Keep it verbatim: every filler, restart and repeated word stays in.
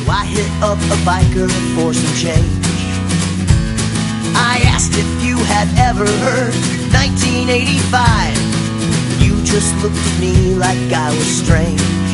I hit up a biker for some change. I asked if you had ever heard nineteen eighty-five. You just looked at me like I was strange.